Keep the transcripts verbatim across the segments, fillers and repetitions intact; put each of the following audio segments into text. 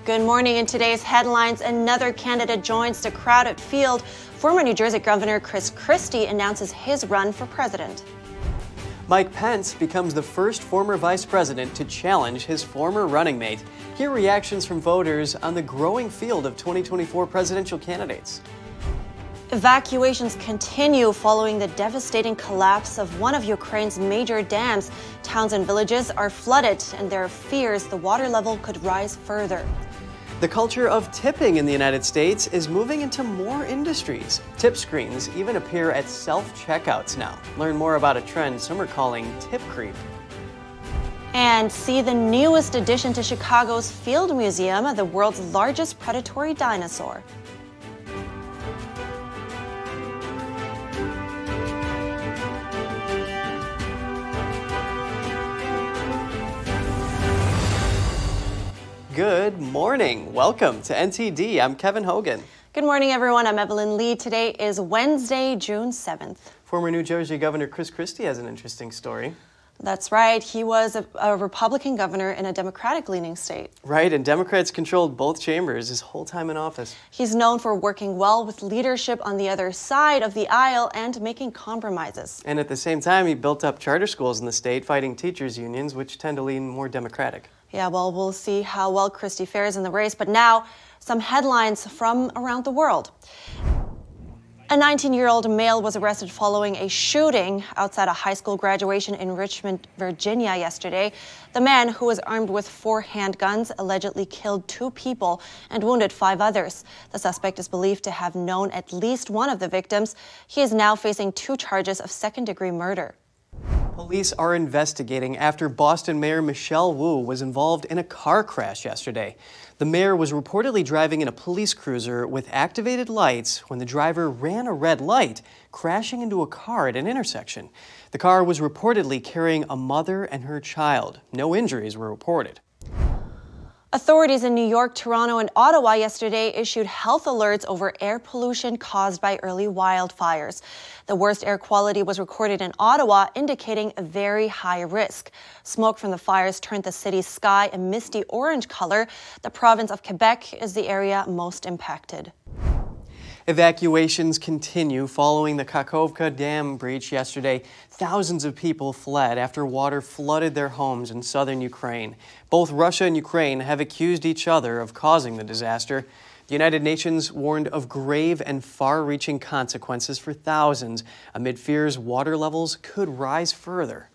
Good morning. In today's headlines, another candidate joins the crowded field. Former New Jersey Governor Chris Christie announces his run for president. Mike Pence becomes the first former vice president to challenge his former running mate. Hear reactions from voters on the growing field of twenty twenty-four presidential candidates. Evacuations continue following the devastating collapse of one of Ukraine's major dams. Towns and villages are flooded, and there are fears the water level could rise further. The culture of tipping in the United States is moving into more industries. Tip screens even appear at self-checkouts now. Learn more about a trend some are calling tip creep. And see the newest addition to Chicago's Field Museum, the world's largest predatory dinosaur. Good morning. Welcome to N T D. I'm Kevin Hogan. Good morning, everyone. I'm Evelyn Lee. Today is Wednesday, June seventh. Former New Jersey Governor Chris Christie has an interesting story. That's right. He was a, a Republican governor in a Democratic-leaning state. Right, and Democrats controlled both chambers his whole time in office. He's known for working well with leadership on the other side of the aisle and making compromises. And at the same time, he built up charter schools in the state, fighting teachers' unions, which tend to lean more Democratic. Yeah, well, we'll see how well Christie fares in the race. But now, some headlines from around the world. A nineteen-year-old male was arrested following a shooting outside a high school graduation in Richmond, Virginia yesterday. The man, who was armed with four handguns, allegedly killed two people and wounded five others. The suspect is believed to have known at least one of the victims. He is now facing two charges of second-degree murder. Police are investigating after Boston Mayor Michelle Wu was involved in a car crash yesterday. The mayor was reportedly driving in a police cruiser with activated lights when the driver ran a red light, crashing into a car at an intersection. The car was reportedly carrying a mother and her child. No injuries were reported. Authorities in New York, Toronto, and Ottawa yesterday issued health alerts over air pollution caused by early wildfires. The worst air quality was recorded in Ottawa, indicating a very high risk. Smoke from the fires turned the city's sky a misty orange color. The province of Quebec is the area most impacted. Evacuations continue following the Kakhovka Dam breach yesterday. Thousands of people fled after water flooded their homes in southern Ukraine. Both Russia and Ukraine have accused each other of causing the disaster. The United Nations warned of grave and far-reaching consequences for thousands amid fears water levels could rise further.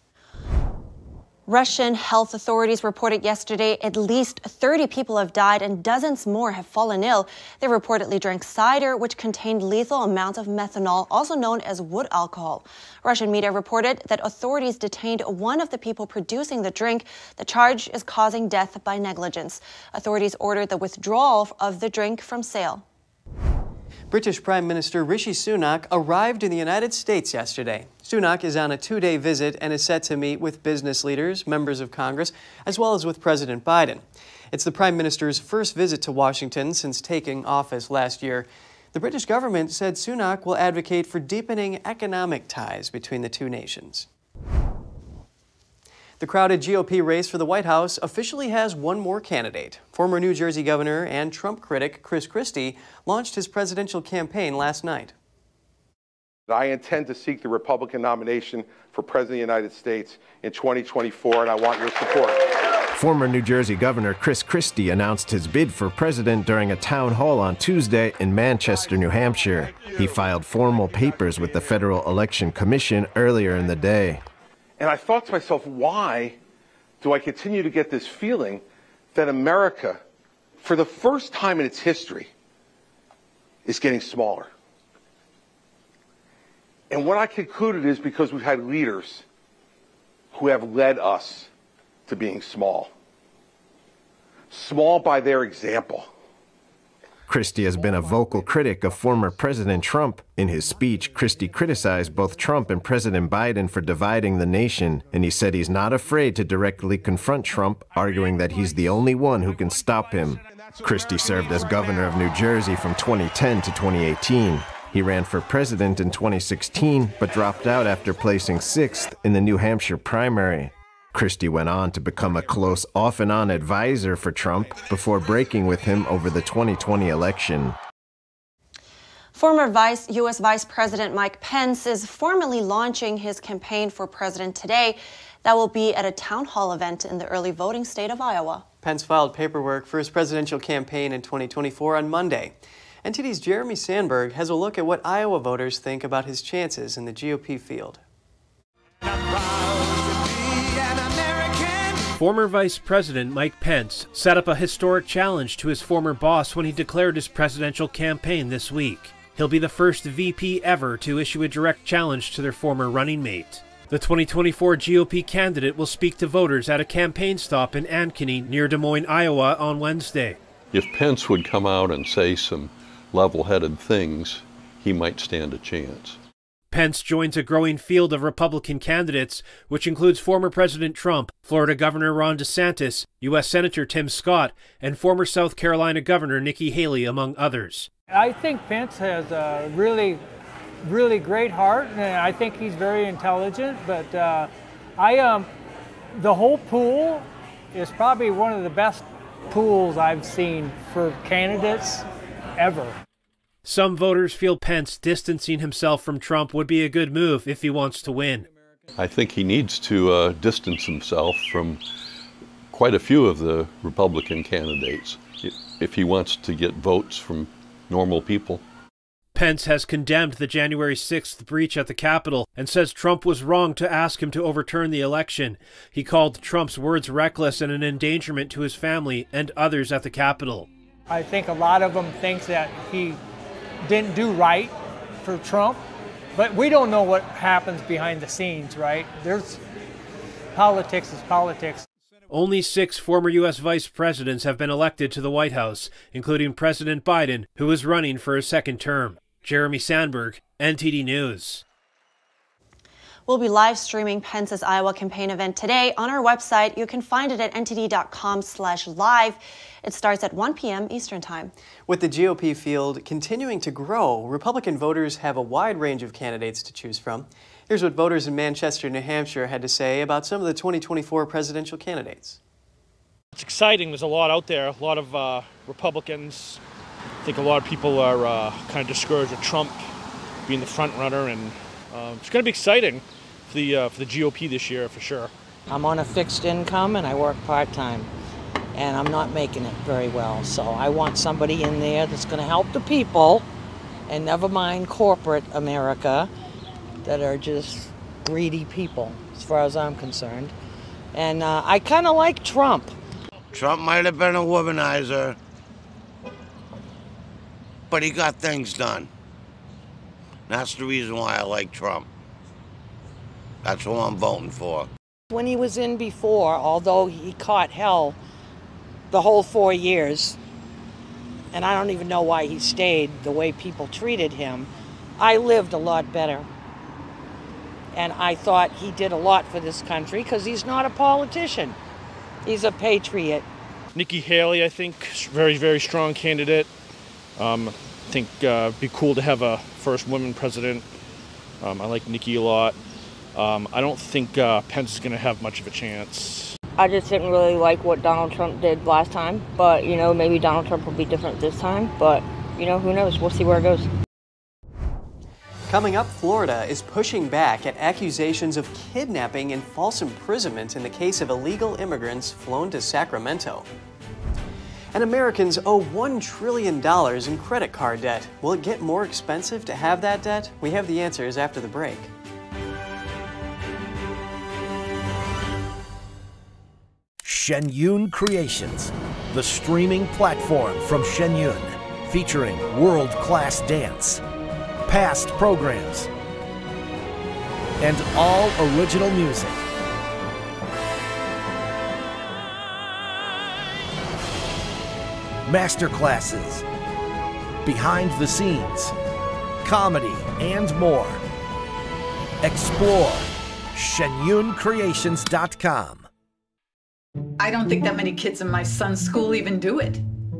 Russian health authorities reported yesterday at least thirty people have died and dozens more have fallen ill. They reportedly drank cider, which contained lethal amounts of methanol, also known as wood alcohol. Russian media reported that authorities detained one of the people producing the drink. The charge is causing death by negligence. Authorities ordered the withdrawal of the drink from sale. British Prime Minister Rishi Sunak arrived in the United States yesterday. Sunak is on a two-day visit and is set to meet with business leaders, members of Congress, as well as with President Biden. It's the Prime Minister's first visit to Washington since taking office last year. The British government said Sunak will advocate for deepening economic ties between the two nations. The crowded G O P race for the White House officially has one more candidate. Former New Jersey Governor and Trump critic Chris Christie launched his presidential campaign last night. I intend to seek the Republican nomination for President of the United States in twenty twenty-four, and I want your support. Former New Jersey Governor Chris Christie announced his bid for president during a town hall on Tuesday in Manchester, New Hampshire. He filed formal papers with the Federal Election Commission earlier in the day. And I thought to myself, why do I continue to get this feeling that America, for the first time in its history, is getting smaller? And what I concluded is because we've had leaders who have led us to being small. Small by their example. Christie has been a vocal critic of former President Trump. In his speech, Christie criticized both Trump and President Biden for dividing the nation, and he said he's not afraid to directly confront Trump, arguing that he's the only one who can stop him. Christie served as governor of New Jersey from twenty ten to twenty eighteen. He ran for president in twenty sixteen, but dropped out after placing sixth in the New Hampshire primary. Christie went on to become a close off-and-on advisor for Trump before breaking with him over the twenty twenty election. Former Vice U S Vice President Mike Pence is formally launching his campaign for president today. That will be at a town hall event in the early voting state of Iowa. Pence filed paperwork for his presidential campaign in twenty twenty-four on Monday. N T D's Jeremy Sandberg has a look at what Iowa voters think about his chances in the G O P field. Former Vice President Mike Pence set up a historic challenge to his former boss when he declared his presidential campaign this week. He'll be the first V P ever to issue a direct challenge to their former running mate. The twenty twenty-four G O P candidate will speak to voters at a campaign stop in Ankeny near Des Moines, Iowa on Wednesday. If Pence would come out and say some level-headed things, he might stand a chance. Pence joins a growing field of Republican candidates, which includes former President Trump, Florida Governor Ron DeSantis, U S Senator Tim Scott, and former South Carolina Governor Nikki Haley, among others. I think Pence has a really, really great heart, and I think he's very intelligent, but uh, I, um, the whole pool is probably one of the best pools I've seen for candidates ever. Some voters feel Pence distancing himself from Trump would be a good move if he wants to win. I think he needs to uh, distance himself from quite a few of the Republican candidates if he wants to get votes from normal people. Pence has condemned the January sixth breach at the Capitol and says Trump was wrong to ask him to overturn the election. He called Trump's words reckless and an endangerment to his family and others at the Capitol. I think a lot of them think that he didn't do right for Trump, but we don't know what happens behind the scenes, right? There's politics is politics. Only six former U S vice presidents have been elected to the White House, including President Biden, who is running for a second term. Jeremy Sandberg, N T D News. We'll be live streaming Pence's Iowa campaign event today on our website. You can find it at N T D dot com slash live. It starts at one p m Eastern Time. With the G O P field continuing to grow, Republican voters have a wide range of candidates to choose from. Here's what voters in Manchester, New Hampshire had to say about some of the twenty twenty-four presidential candidates. It's exciting. There's a lot out there, a lot of uh, Republicans. I think a lot of people are uh, kind of discouraged with Trump being the front runner, and uh, it's going to be exciting for the, uh, for the G O P this year for sure. I'm on a fixed income and I work part-time, and I'm not making it very well. So I want somebody in there that's going to help the people, and never mind corporate America that are just greedy people, as far as I'm concerned. And uh, I kind of like Trump. Trump might have been a womanizer, but he got things done. That's the reason why I like Trump. That's who I'm voting for. When he was in before, although he caught hell the whole four years, and I don't even know why he stayed, the way people treated him, I lived a lot better. And I thought he did a lot for this country because he's not a politician. He's a patriot. Nikki Haley, I think, very, very strong candidate. Um, I think uh, it'd be cool to have a first woman president. Um, I like Nikki a lot. Um, I don't think uh, Pence is going to have much of a chance. I just didn't really like what Donald Trump did last time, but, you know, maybe Donald Trump will be different this time, but, you know, who knows? We'll see where it goes. Coming up, Florida is pushing back at accusations of kidnapping and false imprisonment in the case of illegal immigrants flown to Sacramento. And Americans owe one trillion dollars in credit card debt. Will it get more expensive to have that debt? We have the answers after the break. Shenyun Creations, the streaming platform from Shenyun, featuring world-class dance, past programs, and all original music. Masterclasses, behind the scenes, comedy, and more. Explore Shenyun Creations dot com. I don't think that many kids in my son's school even do it.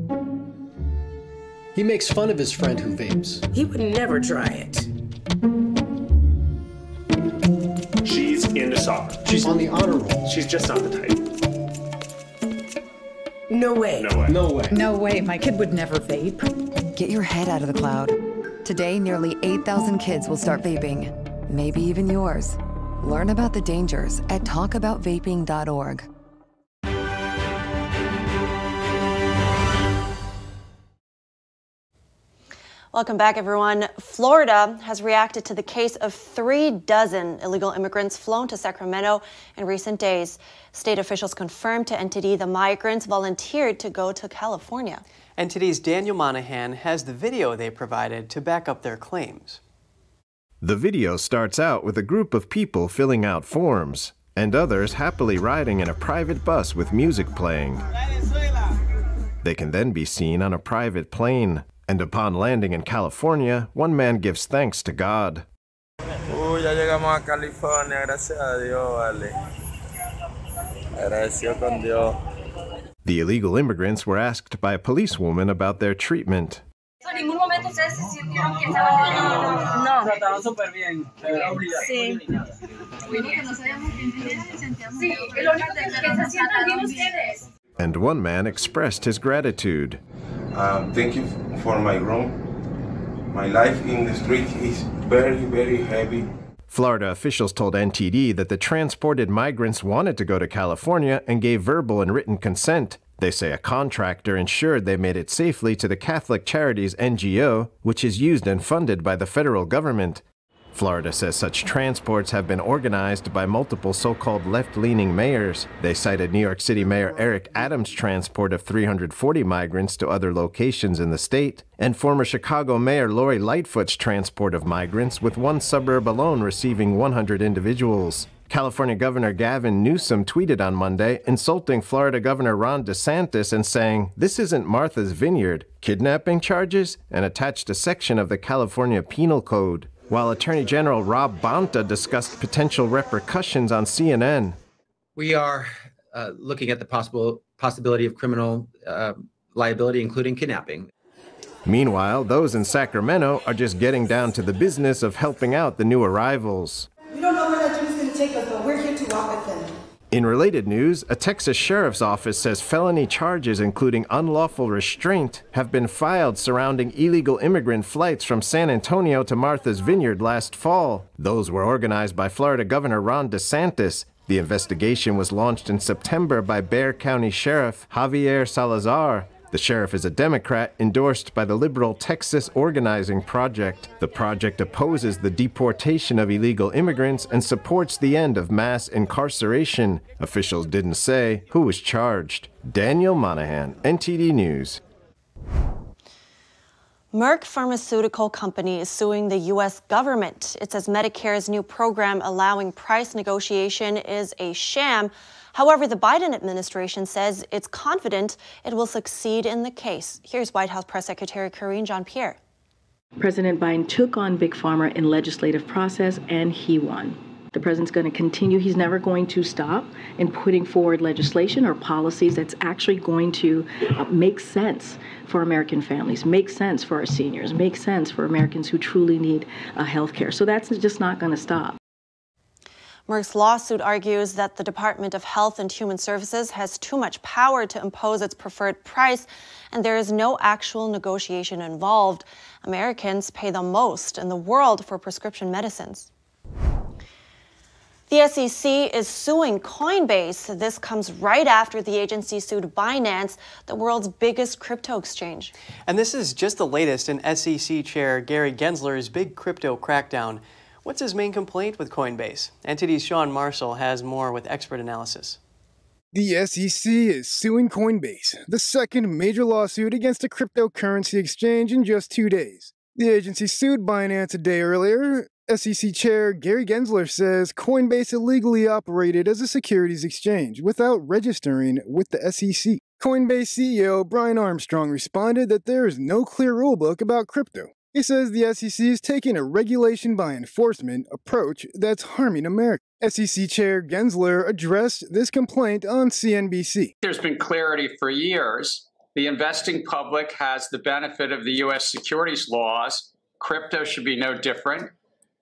He makes fun of his friend who vapes. He would never try it. She's into soccer. She's on the honor roll. She's just not the type. No way. No way. No way. No way. My kid would never vape. Get your head out of the cloud. Today, nearly eight thousand kids will start vaping. Maybe even yours. Learn about the dangers at talk about vaping dot org. Welcome back, everyone. Florida has reacted to the case of three dozen illegal immigrants flown to Sacramento in recent days. State officials confirmed to N T D the migrants volunteered to go to California. N T D's Daniel Monahan has the video they provided to back up their claims. The video starts out with a group of people filling out forms, and others happily riding in a private bus with music playing. They can then be seen on a private plane. And upon landing in California, one man gives thanks to God. Uh, ya llegamos a California, gracias a Dios, vale. Agradecido con Dios. The illegal immigrants were asked by a policewoman about their treatment. ¿En ningún momento ustedes se sintieron que estaban no? Trataban súper bien. Sí. Sí, lo único que se sientan bien ustedes. And one man expressed his gratitude. Uh, thank you for my room. My life in the street is very, very heavy. Florida officials told N T D that the transported migrants wanted to go to California and gave verbal and written consent. They say a contractor ensured they made it safely to the Catholic Charities N G O, which is used and funded by the federal government. Florida says such transports have been organized by multiple so-called left-leaning mayors. They cited New York City Mayor Eric Adams' transport of three hundred forty migrants to other locations in the state, and former Chicago Mayor Lori Lightfoot's transport of migrants, with one suburb alone receiving one hundred individuals. California Governor Gavin Newsom tweeted on Monday, insulting Florida Governor Ron DeSantis and saying, "This isn't Martha's Vineyard, kidnapping charges," and attached a section of the California Penal Code. While Attorney General Rob Bonta discussed potential repercussions on C N N. We are uh, looking at the possible possibility of criminal uh, liability, including kidnapping. Meanwhile, those in Sacramento are just getting down to the business of helping out the new arrivals. We don't know where that dude's going to take us, but we're here to walk with him. In related news, a Texas sheriff's office says felony charges, including unlawful restraint, have been filed surrounding illegal immigrant flights from San Antonio to Martha's Vineyard last fall. Those were organized by Florida Governor Ron DeSantis. The investigation was launched in September by Bexar County Sheriff Javier Salazar. The sheriff is a Democrat endorsed by the liberal Texas Organizing Project. The project opposes the deportation of illegal immigrants and supports the end of mass incarceration. Officials didn't say who was charged. Daniel Monahan, N T D News. Merck Pharmaceutical Company is suing the U S government. It says Medicare's new program allowing price negotiation is a sham. However, the Biden administration says it's confident it will succeed in the case. Here's White House Press Secretary Karine Jean-Pierre. President Biden took on Big Pharma in legislative process, and he won. The president's going to continue. He's never going to stop in putting forward legislation or policies that's actually going to uh, make sense for American families, make sense for our seniors, make sense for Americans who truly need uh, health care. So that's just not going to stop. Merck's lawsuit argues that the Department of Health and Human Services has too much power to impose its preferred price, and there is no actual negotiation involved. Americans pay the most in the world for prescription medicines. The S E C is suing Coinbase. This comes right after the agency sued Binance, the world's biggest crypto exchange. And this is just the latest in S E C Chair Gary Gensler's big crypto crackdown. What's his main complaint with Coinbase? N T D's Sean Marshall has more with expert analysis. The S E C is suing Coinbase, the second major lawsuit against a cryptocurrency exchange in just two days. The agency sued Binance a day earlier. S E C Chair Gary Gensler says Coinbase illegally operated as a securities exchange without registering with the S E C. Coinbase C E O Brian Armstrong responded that there is no clear rulebook about crypto. He says the S E C is taking a regulation by enforcement approach that's harming America. S E C Chair Gensler addressed this complaint on C N B C. There's been clarity for years. The investing public has the benefit of the U S securities laws. Crypto should be no different.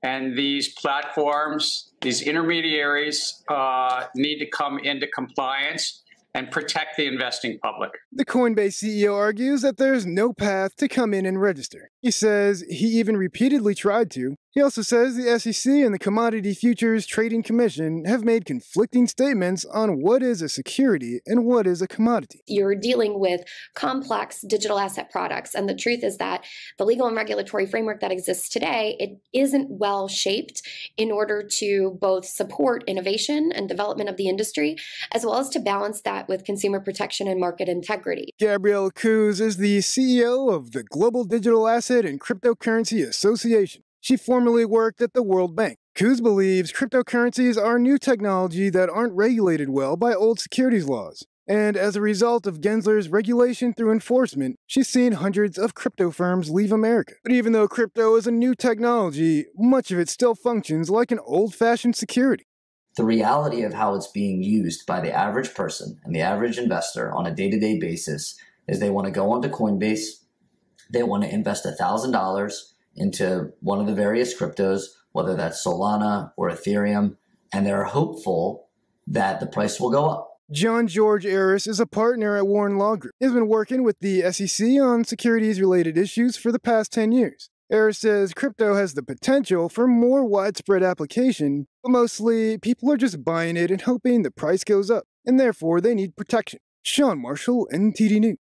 And these platforms, these intermediaries, uh, need to come into compliance and protect the investing public. The Coinbase C E O argues that there's no path to come in and register. He says he even repeatedly tried to. He also says the S E C and the Commodity Futures Trading Commission have made conflicting statements on what is a security and what is a commodity. You're dealing with complex digital asset products, and the truth is that the legal and regulatory framework that exists today, it isn't well shaped in order to both support innovation and development of the industry, as well as to balance that with consumer protection and market integrity. Gabriela Coos is the C E O of the Global Digital Asset and Cryptocurrency Association. She formerly worked at the World Bank. Coos believes cryptocurrencies are new technology that aren't regulated well by old securities laws. And as a result of Gensler's regulation through enforcement, she's seen hundreds of crypto firms leave America. But even though crypto is a new technology, much of it still functions like an old-fashioned security. The reality of how it's being used by the average person and the average investor on a day-to-day basis is they want to go onto Coinbase, they want to invest one thousand dollars into one of the various cryptos, whether that's Solana or Ethereum, and they're hopeful that the price will go up. John George Aris is a partner at Warren Law Group. He's been working with the S E C on securities-related issues for the past ten years. Aris says crypto has the potential for more widespread application, but mostly people are just buying it and hoping the price goes up, and therefore they need protection. Sean Marshall, N T D News.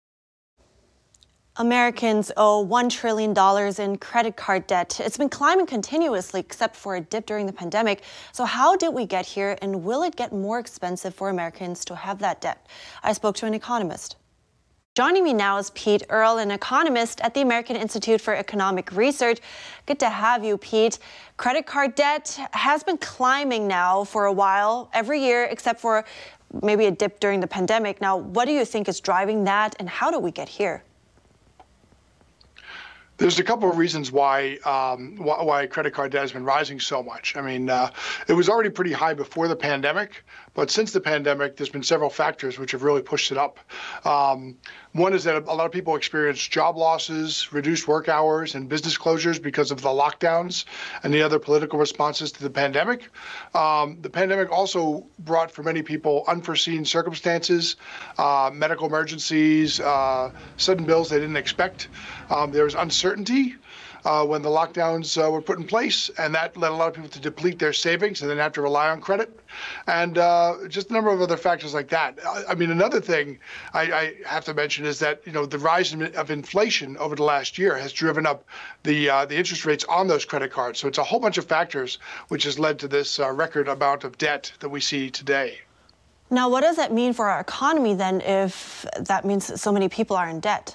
Americans owe one trillion dollars in credit card debt. It's been climbing continuously except for a dip during the pandemic. So how did we get here, and will it get more expensive for Americans to have that debt? I spoke to an economist. Joining me now is Pete Earle, an economist at the American Institute for Economic Research. Good to have you, Pete. Credit card debt has been climbing now for a while, every year, except for maybe a dip during the pandemic. Now, what do you think is driving that, and how did we get here? There's a couple of reasons why um, why, why credit card debt has been rising so much. I mean, uh, it was already pretty high before the pandemic, but since the pandemic, there's been several factors which have really pushed it up. Um, one is that a lot of people experienced job losses, reduced work hours, and business closures because of the lockdowns and the other political responses to the pandemic. Um, the pandemic also brought for many people unforeseen circumstances, uh, medical emergencies, uh, sudden bills they didn't expect. Um, there was uncertainty uh, when the lockdowns uh, were put in place, and that led a lot of people to deplete their savings and then have to rely on credit, and uh, just a number of other factors like that. I, I mean, another thing I, I have to mention is that you know the rise in, of inflation over the last year has driven up the uh, the interest rates on those credit cards. So it's a whole bunch of factors which has led to this uh, record amount of debt that we see today. Now, what does that mean for our economy then, if that means that so many people are in debt?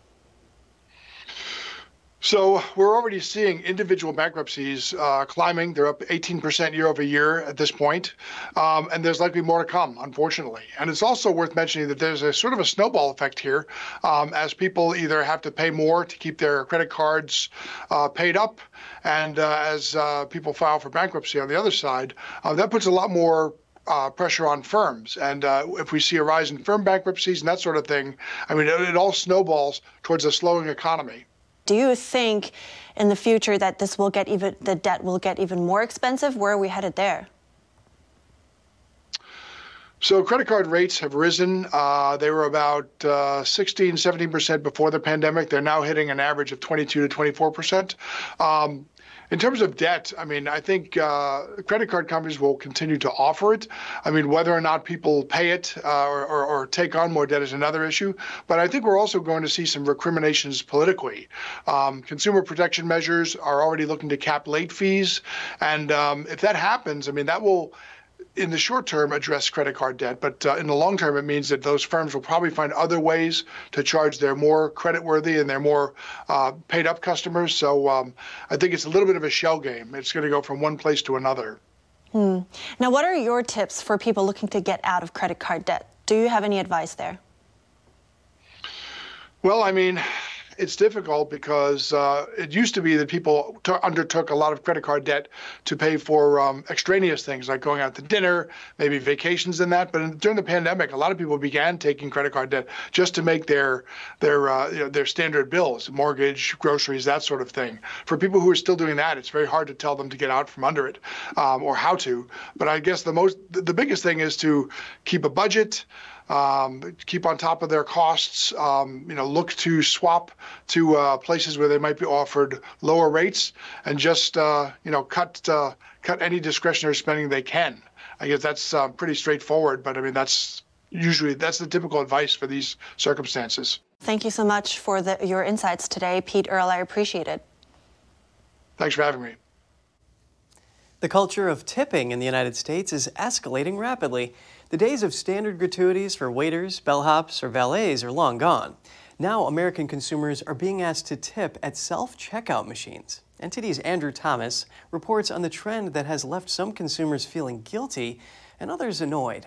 So we're already seeing individual bankruptcies uh, climbing. They're up eighteen percent year over year at this point. Um, and there's likely more to come, unfortunately. And it's also worth mentioning that there's a sort of a snowball effect here um, as people either have to pay more to keep their credit cards uh, paid up. And uh, as uh, people file for bankruptcy on the other side, uh, that puts a lot more Uh, pressure on firms. And uh, if we see a rise in firm bankruptcies and that sort of thing, I mean, it, it all snowballs towards a slowing economy. Do you think in the future that this will get even, the debt will get even more expensive? Where are we headed there? So credit card rates have risen. Uh, they were about uh, sixteen, seventeen percent before the pandemic. They're now hitting an average of twenty-two to twenty-four percent. Um, In terms of debt, I mean, I think uh, credit card companies will continue to offer it. I mean, whether or not people pay it uh, or, or, or take on more debt is another issue. But I think we're also going to see some recriminations politically. Um, consumer protection measures are already looking to cap late fees. And um, if that happens, I mean, that will, in the short term, address credit card debt, but uh, in the long term, it means that those firms will probably find other ways to charge their more creditworthy and their more uh, paid up customers. So um, I think it's a little bit of a shell game. It's going to go from one place to another. Hmm. Now, what are your tips for people looking to get out of credit card debt? Do you have any advice there? Well, I mean, It's difficult because uh, it used to be that people t- undertook a lot of credit card debt to pay for um, extraneous things like going out to dinner, maybe vacations and that. But in, during the pandemic, a lot of people began taking credit card debt just to make their their uh, you know, their standard bills, mortgage, groceries, that sort of thing. For people who are still doing that, it's very hard to tell them to get out from under it um, or how to. But I guess the most the biggest thing is to keep a budget. Um, keep on top of their costs, um, you know, look to swap to uh, places where they might be offered lower rates, and just, uh, you know, cut uh, cut any discretionary spending they can. I guess that's uh, pretty straightforward, but I mean, that's usually, that's the typical advice for these circumstances. Thank you so much for the, your insights today, Pete Earle. I appreciate it. Thanks for having me. The culture of tipping in the United States is escalating rapidly. The days of standard gratuities for waiters, bellhops, or valets are long gone. Now, American consumers are being asked to tip at self-checkout machines. N T D's Andrew Thomas reports on the trend that has left some consumers feeling guilty and others annoyed.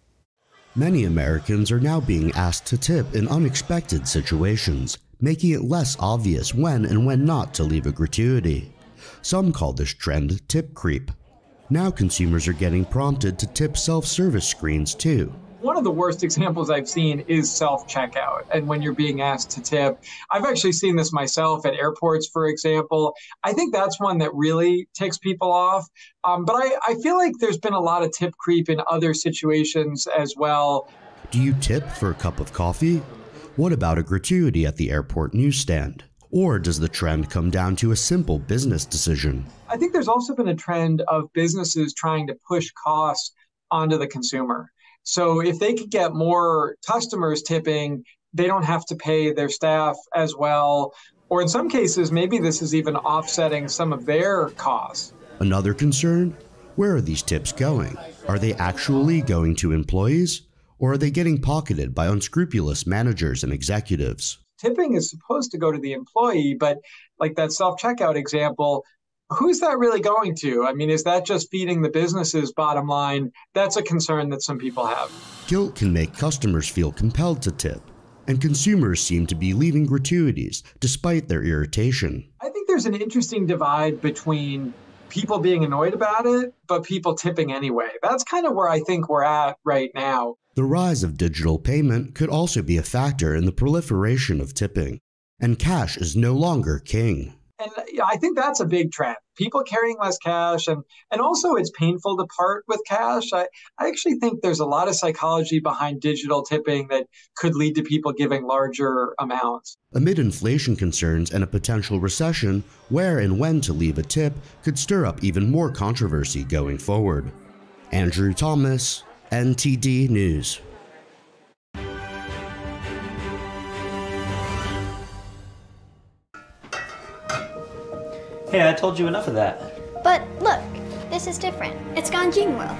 Many Americans are now being asked to tip in unexpected situations, making it less obvious when and when not to leave a gratuity. Some call this trend tip creep. Now consumers are getting prompted to tip self-service screens too. One of the worst examples I've seen is self-checkout, and when you're being asked to tip. I've actually seen this myself at airports, for example. I think that's one that really ticks people off. Um, but I, I feel like there's been a lot of tip creep in other situations as well. Do you tip for a cup of coffee? What about a gratuity at the airport newsstand? Or does the trend come down to a simple business decision? I think there's also been a trend of businesses trying to push costs onto the consumer. So if they could get more customers tipping, they don't have to pay their staff as well. Or in some cases, maybe this is even offsetting some of their costs. Another concern? Where are these tips going? Are they actually going to employees? Or are they getting pocketed by unscrupulous managers and executives? Tipping is supposed to go to the employee, but like that self-checkout example, who's that really going to? I mean, is that just feeding the business's bottom line? That's a concern that some people have. Guilt can make customers feel compelled to tip, and consumers seem to be leaving gratuities despite their irritation. I think there's an interesting divide between people being annoyed about it, but people tipping anyway. That's kind of where I think we're at right now. The rise of digital payment could also be a factor in the proliferation of tipping, and cash is no longer king. And I think that's a big trend. People carrying less cash, and, and also it's painful to part with cash. I, I actually think there's a lot of psychology behind digital tipping that could lead to people giving larger amounts. Amid inflation concerns and a potential recession, where and when to leave a tip could stir up even more controversy going forward. Andrew Thomas, N T D News. Hey, I told you enough of that. But look, this is different. It's Ganjin World.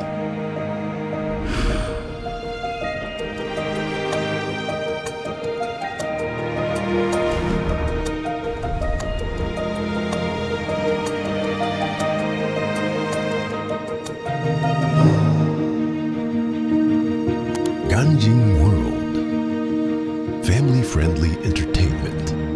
Ganjin World. Family-friendly entertainment.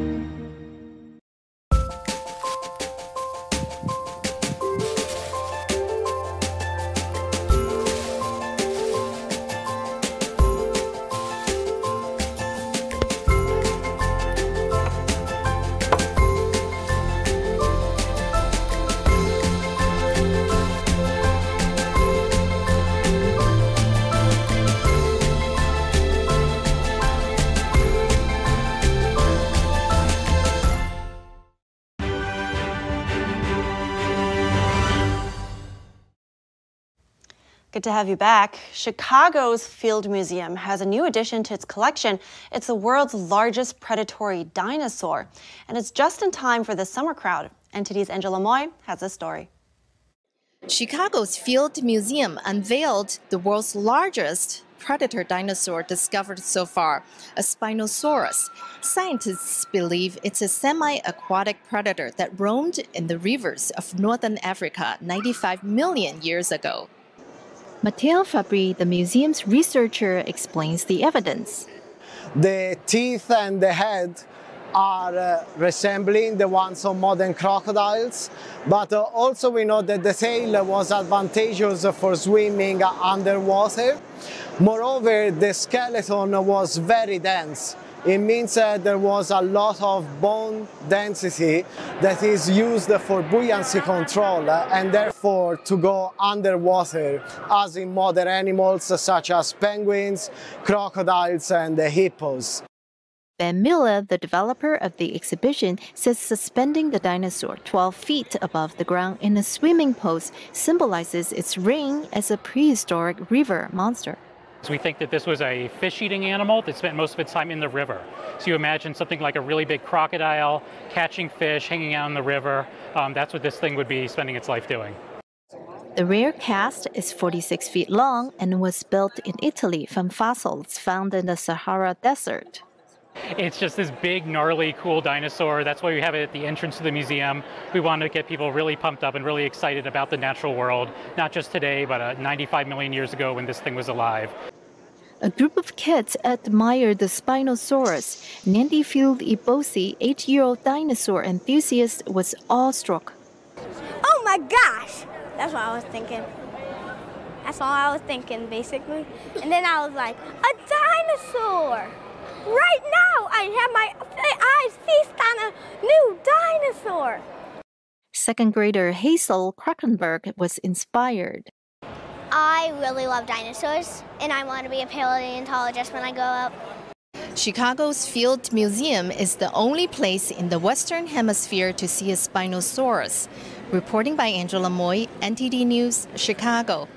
Good to have you back. Chicago's Field Museum has a new addition to its collection. It's the world's largest predatory dinosaur, and it's just in time for the summer crowd. N T D's Angela Moy has this story. Chicago's Field Museum unveiled the world's largest predator dinosaur discovered so far, a Spinosaurus. Scientists believe it's a semi-aquatic predator that roamed in the rivers of northern Africa ninety-five million years ago. Matteo Fabri, the museum's researcher, explains the evidence. The teeth and the head are uh, resembling the ones of modern crocodiles, but uh, also we know that the tail was advantageous for swimming underwater. Moreover, the skeleton was very dense. It means that there was a lot of bone density that is used for buoyancy control and therefore to go underwater, as in modern animals such as penguins, crocodiles, and hippos. Ben Miller, the developer of the exhibition, says suspending the dinosaur twelve feet above the ground in a swimming pose symbolizes its reign as a prehistoric river monster. So we think that this was a fish-eating animal that spent most of its time in the river. So you imagine something like a really big crocodile catching fish, hanging out in the river. Um, that's what this thing would be spending its life doing. The rear cast is forty-six feet long and was built in Italy from fossils found in the Sahara Desert. It's just this big, gnarly, cool dinosaur. That's why we have it at the entrance to the museum. We wanted to get people really pumped up and really excited about the natural world, not just today, but uh, ninety-five million years ago when this thing was alive. A group of kids admired the Spinosaurus. Nandi Field Ibosi, eight-year-old dinosaur enthusiast, was awestruck. Oh my gosh! That's what I was thinking. That's all I was thinking, basically. And then I was like, a dinosaur! Right now, I have my eyes feast on a new dinosaur. Second grader Hazel Krakenberg was inspired. I really love dinosaurs, and I want to be a paleontologist when I grow up. Chicago's Field Museum is the only place in the Western Hemisphere to see a Spinosaurus. Reporting by Angela Moy, N T D News, Chicago.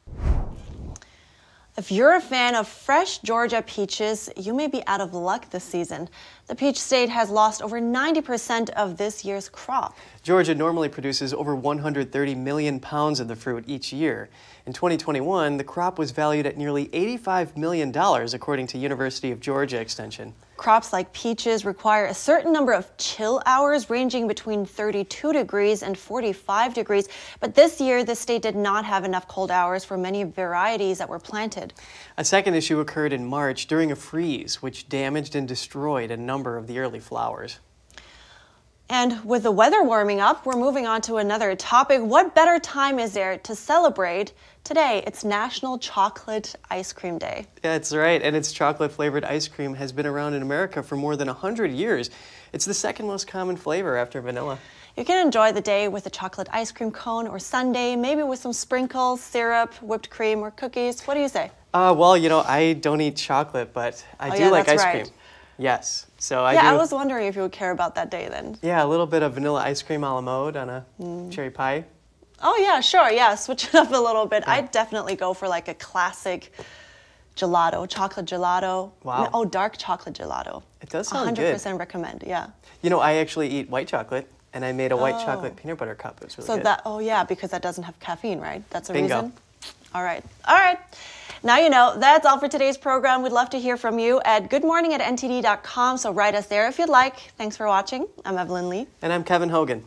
If you're a fan of fresh Georgia peaches, you may be out of luck this season. The peach state has lost over ninety percent of this year's crop. Georgia normally produces over one hundred thirty million pounds of the fruit each year. In twenty twenty-one, the crop was valued at nearly eighty-five million dollars, according to University of Georgia Extension. Crops like peaches require a certain number of chill hours, ranging between thirty-two degrees and forty-five degrees. But this year, the state did not have enough cold hours for many varieties that were planted. A second issue occurred in March during a freeze, which damaged and destroyed a number of the early flowers. And with the weather warming up, we're moving on to another topic. What better time is there to celebrate? Today, it's National Chocolate Ice Cream Day. That's right, and its chocolate-flavored ice cream has been around in America for more than one hundred years. It's the second most common flavor after vanilla. You can enjoy the day with a chocolate ice cream cone or sundae, maybe with some sprinkles, syrup, whipped cream, or cookies. What do you say? Uh, well, you know, I don't eat chocolate, but I oh, do yeah, like that's ice right. cream. Yes, so I yeah, do. I was wondering if you would care about that day then. Yeah, a little bit of vanilla ice cream a la mode on a mm. cherry pie. Oh yeah, sure, yeah, switch it up a little bit. Yeah. I'd definitely go for like a classic gelato, chocolate gelato. Wow. No, oh, dark chocolate gelato. It does sound one hundred percent good. recommend, yeah. You know, I actually eat white chocolate, and I made a white oh. chocolate peanut butter cup. It was really so good. that, oh yeah, because that doesn't have caffeine, right? That's a Bingo. reason? All right, all right. Now you know, that's all for today's program. We'd love to hear from you at good morning at N T D dot com, so write us there if you'd like. Thanks for watching. I'm Evelyn Lee. And I'm Kevin Hogan.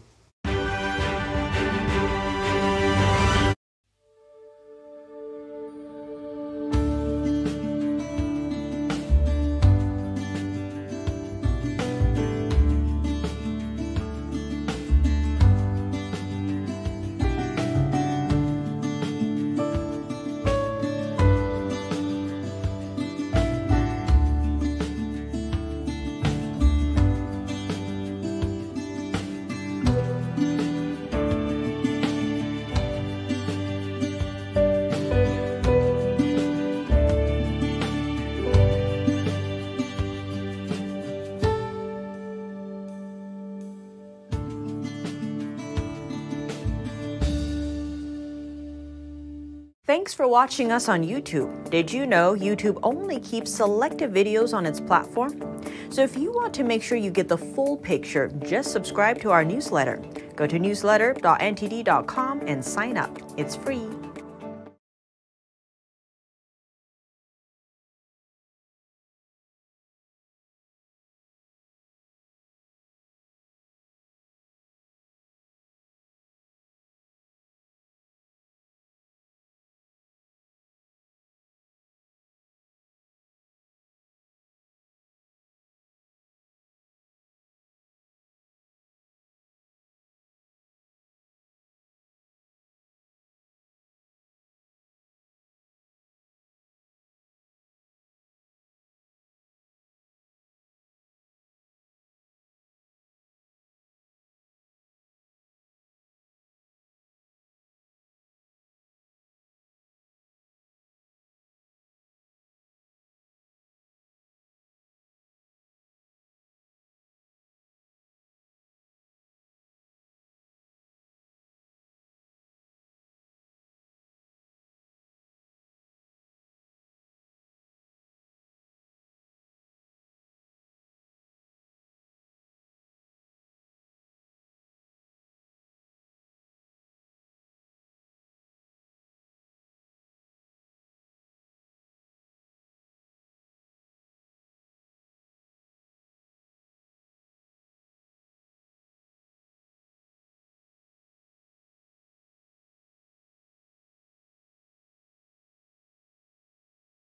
Thanks for watching us on YouTube. Did you know YouTube only keeps selective videos on its platform? So if you want to make sure you get the full picture, just subscribe to our newsletter. Go to newsletter dot N T D dot com and sign up. It's free.